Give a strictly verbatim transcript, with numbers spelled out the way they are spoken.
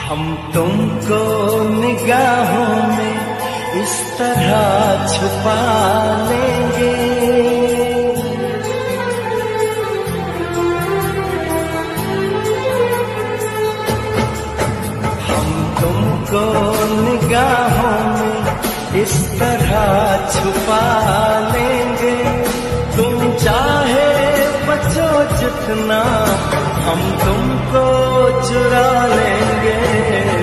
हम तुमको निगाहों में इस तरह छुपा लेंगे, हम तुमको निगाहों में इस तरह छुपा लेंगे। तुम चाहे बचो जितना हम तुमको चुरा लेंगे।